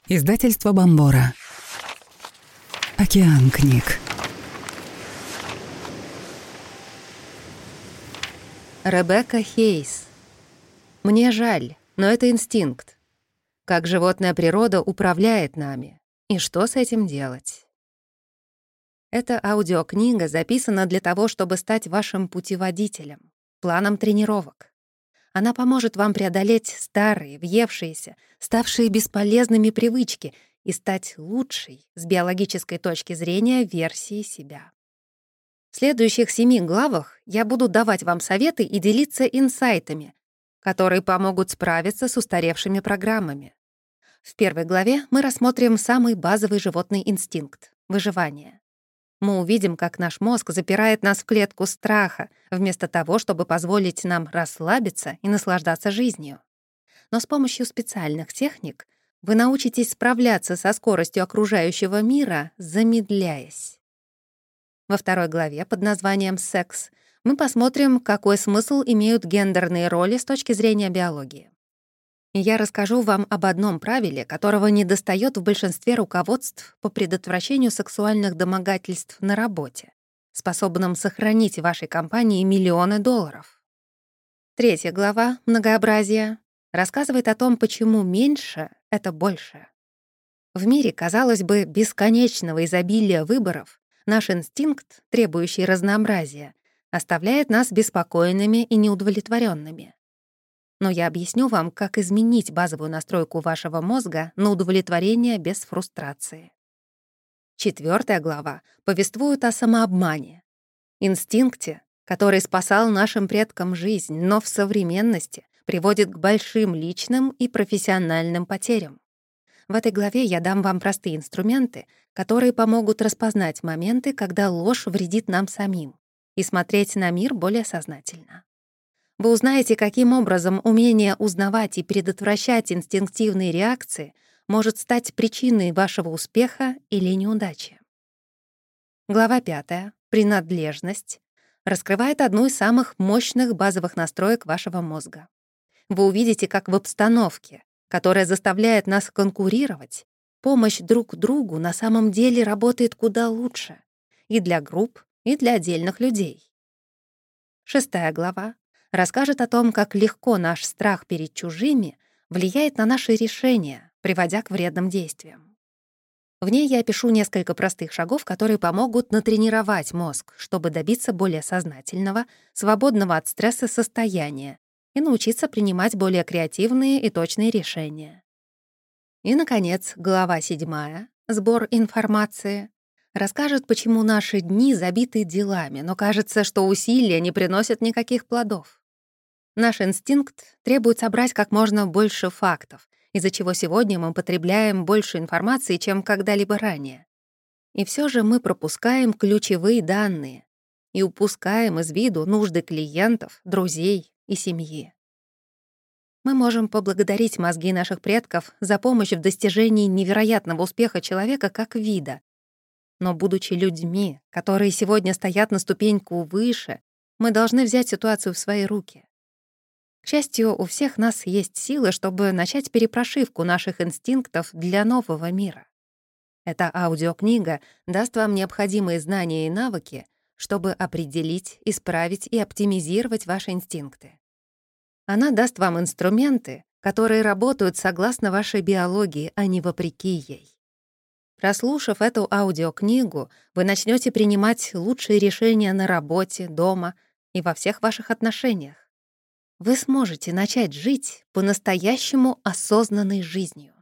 Издательство Бомбора. Океан книг. Ребекка Хейс. Мне жаль, но это инстинкт. Как животная природа управляет нами. И что с этим делать? Эта аудиокнига записана для того, чтобы стать вашим путеводителем, планом тренировок. Она поможет вам преодолеть старые, въевшиеся, ставшие бесполезными привычки и стать лучшей, с биологической точки зрения, версией себя. В следующих 7 главах я буду давать вам советы и делиться инсайтами, которые помогут справиться с устаревшими программами. В первой главе мы рассмотрим самый базовый животный инстинкт — выживание. Мы увидим, как наш мозг запирает нас в клетку страха, вместо того, чтобы позволить нам расслабиться и наслаждаться жизнью. Но с помощью специальных техник вы научитесь справляться со скоростью окружающего мира, замедляясь. Во второй главе под названием «Секс» мы посмотрим, какой смысл имеют гендерные роли с точки зрения биологии. И я расскажу вам об одном правиле, которого недостаёт в большинстве руководств по предотвращению сексуальных домогательств на работе, способном сохранить в вашей компании миллионы долларов. Третья глава «Многообразие» рассказывает о том, почему меньше — это больше. В мире, казалось бы, бесконечного изобилия выборов наш инстинкт, требующий разнообразия, оставляет нас беспокойными и неудовлетворенными. Но я объясню вам, как изменить базовую настройку вашего мозга на удовлетворение без фрустрации. 4 глава повествует о самообмане, инстинкте, который спасал нашим предкам жизнь, но в современности приводит к большим личным и профессиональным потерям. В этой главе я дам вам простые инструменты, которые помогут распознать моменты, когда ложь вредит нам самим, и смотреть на мир более сознательно. Вы узнаете, каким образом умение узнавать и предотвращать инстинктивные реакции может стать причиной вашего успеха или неудачи. Глава 5 «Принадлежность» раскрывает одну из самых мощных базовых настроек вашего мозга. Вы увидите, как в обстановке, которая заставляет нас конкурировать, помощь друг другу на самом деле работает куда лучше и для групп, и для отдельных людей. 6 глава расскажет о том, как легко наш страх перед чужими влияет на наши решения, приводя к вредным действиям. В ней я опишу несколько простых шагов, которые помогут натренировать мозг, чтобы добиться более сознательного, свободного от стресса состояния и научиться принимать более креативные и точные решения. И, наконец, глава 7 «Сбор информации» расскажет, почему наши дни забиты делами, но кажется, что усилия не приносят никаких плодов. Наш инстинкт требует собрать как можно больше фактов, из-за чего сегодня мы потребляем больше информации, чем когда-либо ранее. И все же мы пропускаем ключевые данные и упускаем из виду нужды клиентов, друзей и семьи. Мы можем поблагодарить мозги наших предков за помощь в достижении невероятного успеха человека как вида. Но, будучи людьми, которые сегодня стоят на ступеньку выше, мы должны взять ситуацию в свои руки. К счастью, у всех нас есть силы, чтобы начать перепрошивку наших инстинктов для нового мира. Эта аудиокнига даст вам необходимые знания и навыки, чтобы определить, исправить и оптимизировать ваши инстинкты. Она даст вам инструменты, которые работают согласно вашей биологии, а не вопреки ей. Прослушав эту аудиокнигу, вы начнете принимать лучшие решения на работе, дома и во всех ваших отношениях. Вы сможете начать жить по-настоящему осознанной жизнью.